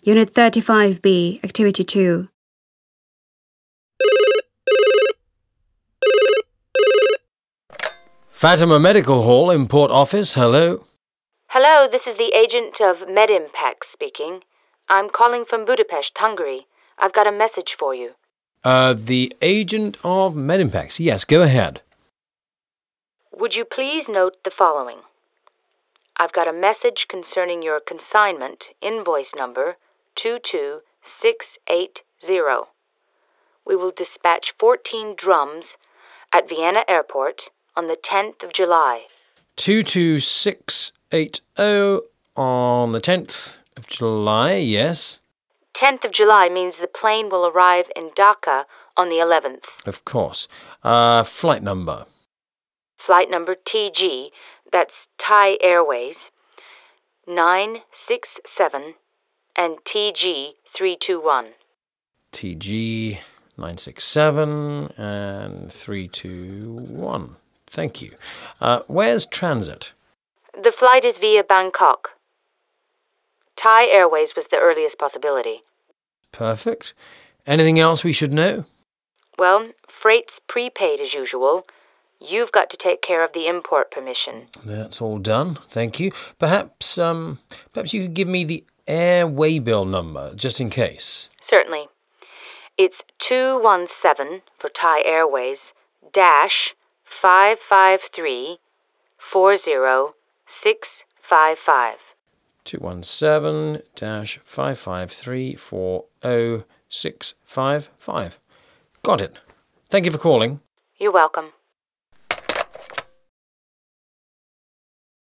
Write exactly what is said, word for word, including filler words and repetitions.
Unit thirty-five B, Activity two. Fatima Medical Hall, Import Office, hello. Hello, this is the agent of Medimpac speaking. I'm calling from Budapest, Hungary. I've got a message for you. Uh, the agent of Medimpac. Yes, go ahead. Would you please note the following? I've got a message concerning your consignment, invoice number two two six eight zero. We will dispatch fourteen drums at Vienna Airport on the tenth of July. two two six eight zero on the tenth of July, yes. tenth of July means the plane will arrive in Dhaka on the eleventh. Of course. Uh, flight number. Flight number T G, that's Thai Airways, nine six seven and T G three two one. T G nine six seven and three two one. Thank you. Uh, where's transit? The flight is via Bangkok. Thai Airways was the earliest possibility. Perfect. Anything else we should know? Well, freight's prepaid as usual. You've got to take care of the import permission. That's all done. Thank you. Perhaps, um, perhaps you could give me the air waybill number, just in case. Certainly. It's two one seven for Thai Airways, dash five five three four zero six five five. two one seven dash five five three four zero six five five. Got it. Thank you for calling. You're welcome.